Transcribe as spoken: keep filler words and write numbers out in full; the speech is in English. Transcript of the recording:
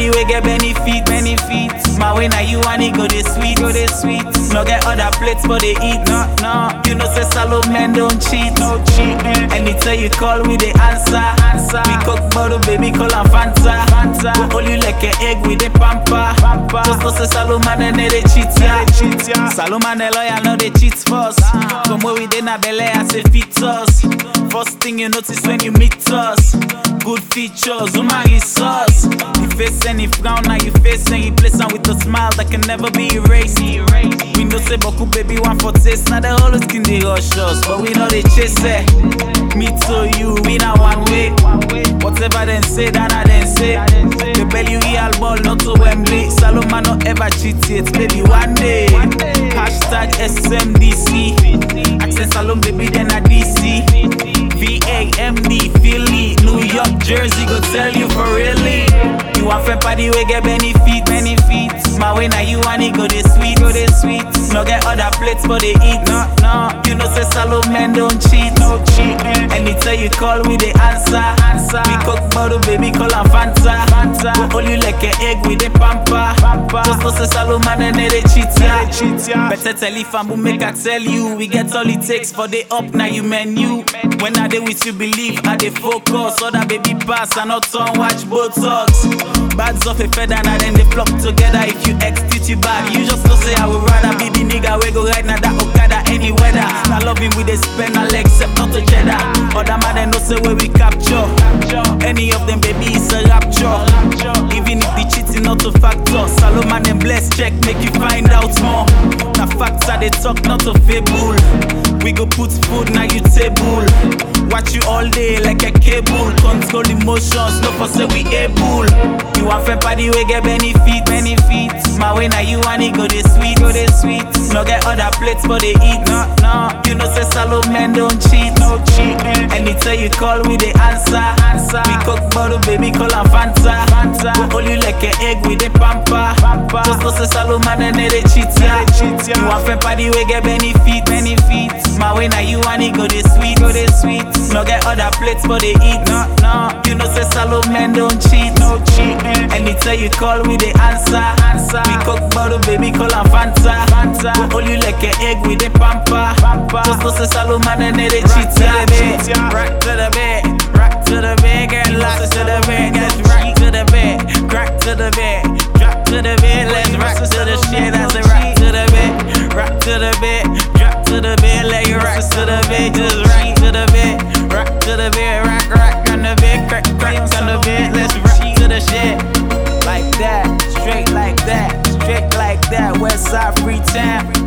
body we get benefit, benefit. My way now you want it go this sweet, go this sweet. No get other plates but they eat, no, no. You know say Salome don't cheat, no cheat. Anytime you call we the answer, answer. We cook bottle baby call and Fanta, Fanta. We hold you like an egg with the pamper, pamper. Just know say Salome and they cheat ya, cheat ya. Salome and the loyal no they cheat first. Come where we dey na belle as a fit us. First thing you notice when you meet us, good features, woman is us. You face any frown, now you face any place and with a smile that can never be erased. We know say Boku baby want for taste, now they always skin they rush us, but we know they chase it. Me to you, we not one way. Whatever them say, that I then say. The belly real ball, not to Wembley. Saloma no ever cheat it, baby one day. Hashtag S M D C. Access Salome baby then a D C. V A M D, Philly, New York, Jersey, go tell you for really. You want a party we get benefit, benefit. My way now you want it go this sweet, go this sweet. No get other plates but they eat, no, no. You know say Salome don't cheat, no cheat. Anytime you call we the answer, answer. We cook bottle baby call and Fanta, Fanta. We hold you like an egg with the pamper, pamper. Just know say Salome and they cheat ya, cheat ya. Better tell if I'm make I tell you. We get all it takes for the up now you menu. When I dey with you believe I dey focus. Other baby pass and not on watch Botox. Bags off a feather and then they flock together. If you ex-teach you bad, you just know say I would rather be the nigga we go right now that Okada any weather. I love him with a spend all except not a cheddar. Other man they know say where we capture. Any of them baby is a rapture. Even if the cheating not a factor. Salome and them bless check make you find out more. The facts are they talk not a fable. We go put food now you table. Watch you all day like a cable. Control emotions, no for say we able. You want a party we get benefit, benefit. My way now you want it go this sweet, go this sweet. No get other plates but they eat, no, no. You know say Salome don't cheat, no cheat. Anytime you call we the answer, answer. We cook bottle baby call and Fanta, Fanta. We hold you like an egg with the pamper, pamper. Just know say Salome and they cheat ya, cheat ya. You want a party we get benefit, benefit. My way now you want it go this sweet, go this sweet. No get other plates but they eat, no, no. You know say Salome don't cheat, no cheat. Anytime you call we the answer, answer. We cook bottle baby call and Fanta, Fanta. We hold you like an egg with the pamper, pamper. Just know say Salome and they cheat ya, cheat ya. Rock to the bed, rock to the bed, get lost to the bed, get rock to the bed, crack to the bed, drop to the bed, let's rock to the shit. That's a rock to the bed, rock to the bed, drop to the bed, let you rock to the bed, just rock to the bed, rock to the bed, rock, rock on the bed, crack, crack on the bed, let's rock to the shit. Like that, straight like that, straight like that, Westside Free Town.